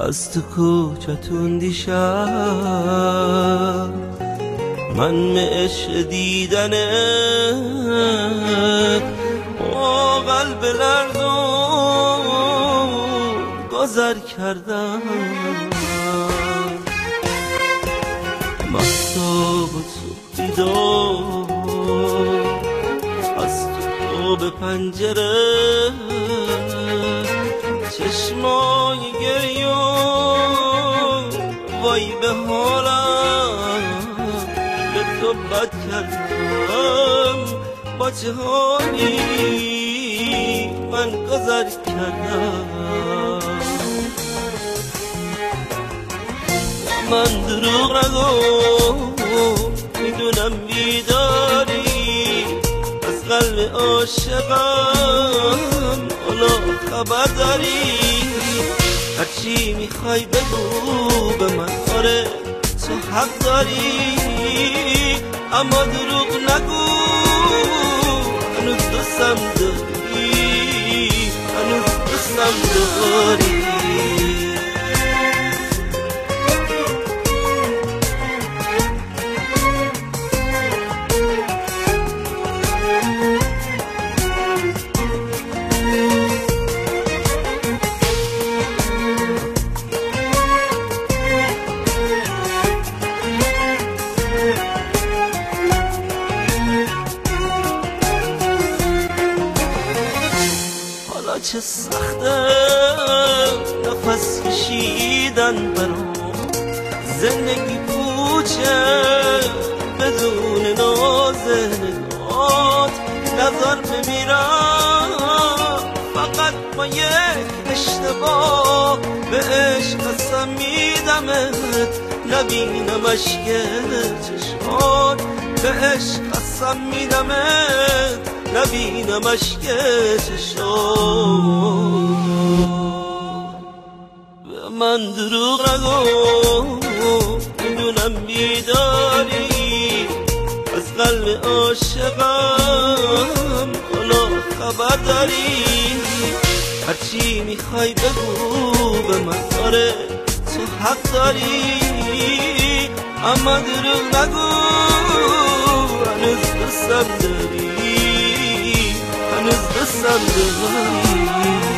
از تو کوچتون دیشب من معش دیدنت با قلب لرزون گذر کردم. مهتاب تو بیدار از تو به پنجره چشمای گریون وای به حالم به تو بد کردم. با چه حالی من گذر کردم. من دروغ نگو میدونم بیداری از قلب عاشقم حالا خبر داری. هرچی میخوای بگو به من آره تو حق داری اما دروغ نگو هنوز دوستم داری هنوز دوستم داری. چه سخته نفس کشیدن برام زندگی پوچه بدون ناز نگات نظر بمیرم فقط با یک اشتباه به عشق قسم میدمت نبینم اشک چشمات به عشق قسم میدمت نبینم اشک چشمات. به من دروغ نگو میدونم بیداری از قلب عاشقم حالا خبر داری. هرچی میخوای بگو به من آره تو حق داری اما دروغ نگو هنوز دوستم داری هنوز دوستم داری.